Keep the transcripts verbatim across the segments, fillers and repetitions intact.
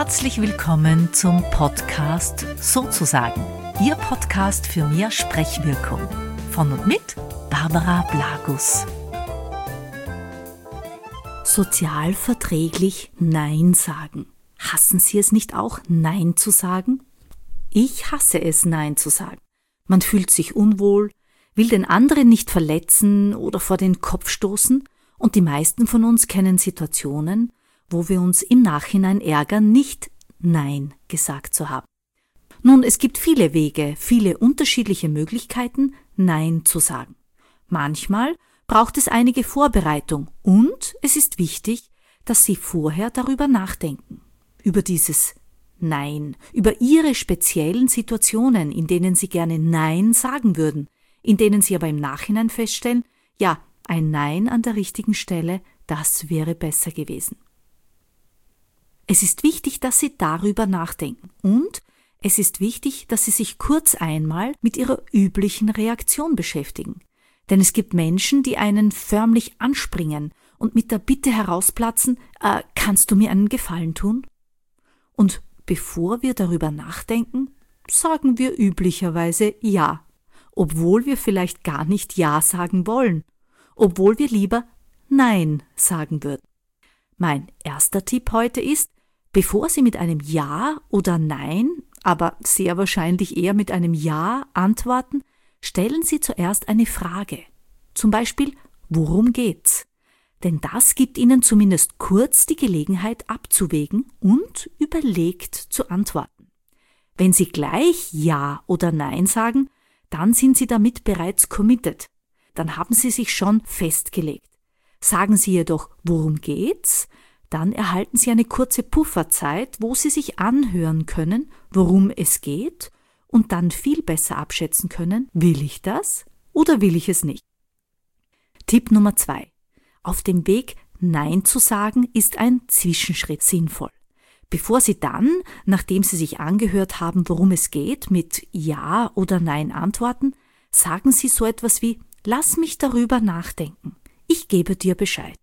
Herzlich willkommen zum Podcast Sozusagen, Ihr Podcast für mehr Sprechwirkung. Von und mit Barbara Blagus. Sozial verträglich Nein sagen. Hassen Sie es nicht auch, Nein zu sagen? Ich hasse es, Nein zu sagen. Man fühlt sich unwohl, will den anderen nicht verletzen oder vor den Kopf stoßen, und die meisten von uns kennen Situationen, wo wir uns im Nachhinein ärgern, nicht Nein gesagt zu haben. Nun, es gibt viele Wege, viele unterschiedliche Möglichkeiten, Nein zu sagen. Manchmal braucht es einige Vorbereitung und es ist wichtig, dass Sie vorher darüber nachdenken, über dieses Nein, über Ihre speziellen Situationen, in denen Sie gerne Nein sagen würden, in denen Sie aber im Nachhinein feststellen, ja, ein Nein an der richtigen Stelle, das wäre besser gewesen. Es ist wichtig, dass Sie darüber nachdenken und es ist wichtig, dass Sie sich kurz einmal mit Ihrer üblichen Reaktion beschäftigen. Denn es gibt Menschen, die einen förmlich anspringen und mit der Bitte herausplatzen, äh, kannst du mir einen Gefallen tun? Und bevor wir darüber nachdenken, sagen wir üblicherweise Ja, obwohl wir vielleicht gar nicht Ja sagen wollen, obwohl wir lieber Nein sagen würden. Mein erster Tipp heute ist, bevor Sie mit einem Ja oder Nein, aber sehr wahrscheinlich eher mit einem Ja antworten, stellen Sie zuerst eine Frage. Zum Beispiel, worum geht's? Denn das gibt Ihnen zumindest kurz die Gelegenheit abzuwägen und überlegt zu antworten. Wenn Sie gleich Ja oder Nein sagen, dann sind Sie damit bereits committed. Dann haben Sie sich schon festgelegt. Sagen Sie jedoch, worum geht's? Dann erhalten Sie eine kurze Pufferzeit, wo Sie sich anhören können, worum es geht und dann viel besser abschätzen können, will ich das oder will ich es nicht. Tipp Nummer zwei. Auf dem Weg, Nein zu sagen, ist ein Zwischenschritt sinnvoll. Bevor Sie dann, nachdem Sie sich angehört haben, worum es geht, mit Ja oder Nein antworten, sagen Sie so etwas wie, lass mich darüber nachdenken, ich gebe dir Bescheid.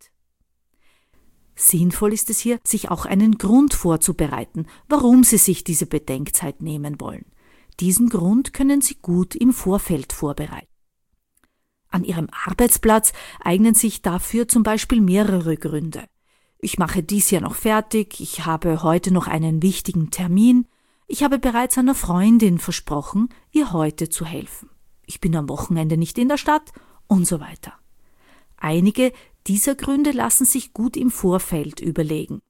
Sinnvoll ist es hier, sich auch einen Grund vorzubereiten, warum Sie sich diese Bedenkzeit nehmen wollen. Diesen Grund können Sie gut im Vorfeld vorbereiten. An Ihrem Arbeitsplatz eignen sich dafür zum Beispiel mehrere Gründe. Ich mache dies Jahr noch fertig, ich habe heute noch einen wichtigen Termin, ich habe bereits einer Freundin versprochen, ihr heute zu helfen. Ich bin am Wochenende nicht in der Stadt und so weiter. Einige dieser Gründe lassen sich gut im Vorfeld überlegen.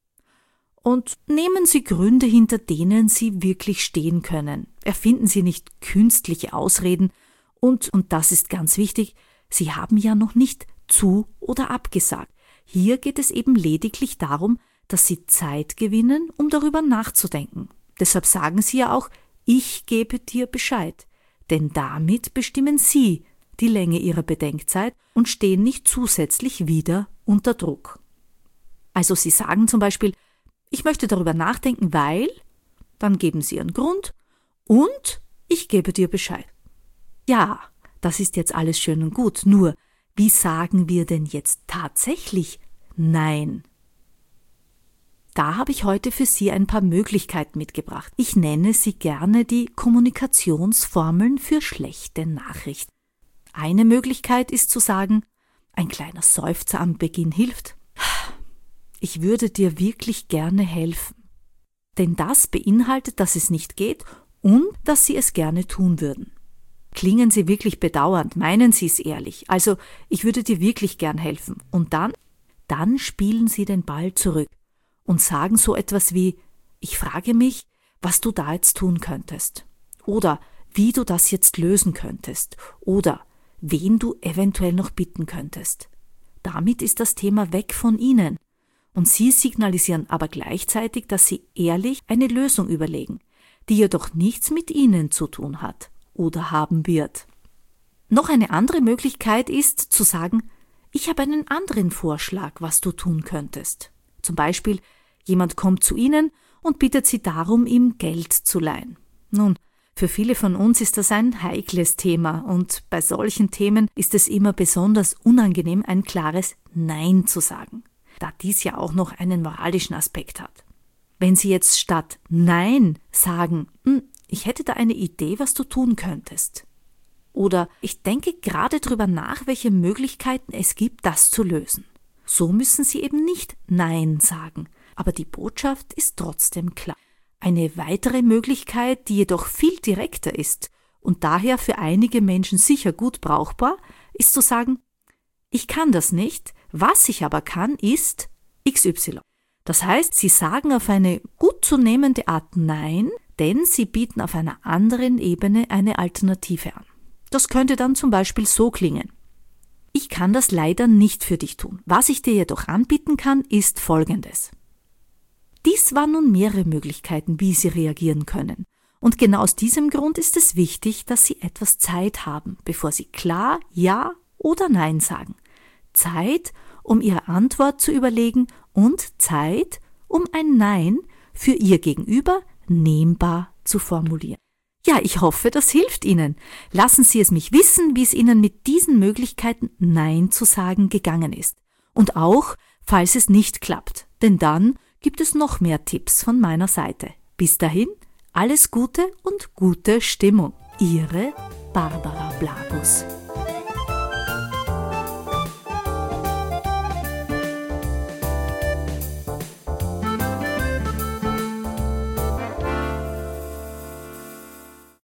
Und nehmen Sie Gründe, hinter denen Sie wirklich stehen können. Erfinden Sie nicht künstliche Ausreden und, und das ist ganz wichtig, Sie haben ja noch nicht zu- oder abgesagt. Hier geht es eben lediglich darum, dass Sie Zeit gewinnen, um darüber nachzudenken. Deshalb sagen Sie ja auch, ich gebe dir Bescheid. Denn damit bestimmen Sie die Länge Ihrer Bedenkzeit und stehen nicht zusätzlich wieder unter Druck. Also Sie sagen zum Beispiel, ich möchte darüber nachdenken, weil, dann geben Sie Ihren Grund und ich gebe dir Bescheid. Ja, das ist jetzt alles schön und gut, nur wie sagen wir denn jetzt tatsächlich Nein? Da habe ich heute für Sie ein paar Möglichkeiten mitgebracht. Ich nenne sie gerne die Kommunikationsformeln für schlechte Nachrichten. Eine Möglichkeit ist zu sagen, ein kleiner Seufzer am Beginn hilft. Ich würde dir wirklich gerne helfen. Denn das beinhaltet, dass es nicht geht und dass Sie es gerne tun würden. Klingen Sie wirklich bedauernd, meinen Sie es ehrlich. Also, ich würde dir wirklich gern helfen. Und dann, dann spielen Sie den Ball zurück und sagen so etwas wie, ich frage mich, was du da jetzt tun könntest. Oder wie du das jetzt lösen könntest. Oder wen du eventuell noch bitten könntest. Damit ist das Thema weg von Ihnen. Und Sie signalisieren aber gleichzeitig, dass Sie ehrlich eine Lösung überlegen, die jedoch nichts mit Ihnen zu tun hat oder haben wird. Noch eine andere Möglichkeit ist zu sagen, ich habe einen anderen Vorschlag, was du tun könntest. Zum Beispiel, jemand kommt zu Ihnen und bittet Sie darum, ihm Geld zu leihen. Nun, für viele von uns ist das ein heikles Thema und bei solchen Themen ist es immer besonders unangenehm, ein klares Nein zu sagen, da dies ja auch noch einen moralischen Aspekt hat. Wenn Sie jetzt statt Nein sagen, ich hätte da eine Idee, was du tun könntest. Oder ich denke gerade drüber nach, welche Möglichkeiten es gibt, das zu lösen. So müssen Sie eben nicht Nein sagen, aber die Botschaft ist trotzdem klar. Eine weitere Möglichkeit, die jedoch viel direkter ist und daher für einige Menschen sicher gut brauchbar, ist zu sagen, ich kann das nicht, was ich aber kann, ist X Y. Das heißt, Sie sagen auf eine gut zu nehmende Art Nein, denn Sie bieten auf einer anderen Ebene eine Alternative an. Das könnte dann zum Beispiel so klingen. Ich kann das leider nicht für dich tun. Was ich dir jedoch anbieten kann, ist Folgendes. Dies waren nun mehrere Möglichkeiten, wie Sie reagieren können. Und genau aus diesem Grund ist es wichtig, dass Sie etwas Zeit haben, bevor Sie klar Ja oder Nein sagen. Zeit, um Ihre Antwort zu überlegen und Zeit, um ein Nein für Ihr Gegenüber nehmbar zu formulieren. Ja, ich hoffe, das hilft Ihnen. Lassen Sie es mich wissen, wie es Ihnen mit diesen Möglichkeiten Nein zu sagen gegangen ist. Und auch, falls es nicht klappt, denn dann gibt es noch mehr Tipps von meiner Seite. Bis dahin, alles Gute und gute Stimmung. Ihre Barbara Blabus.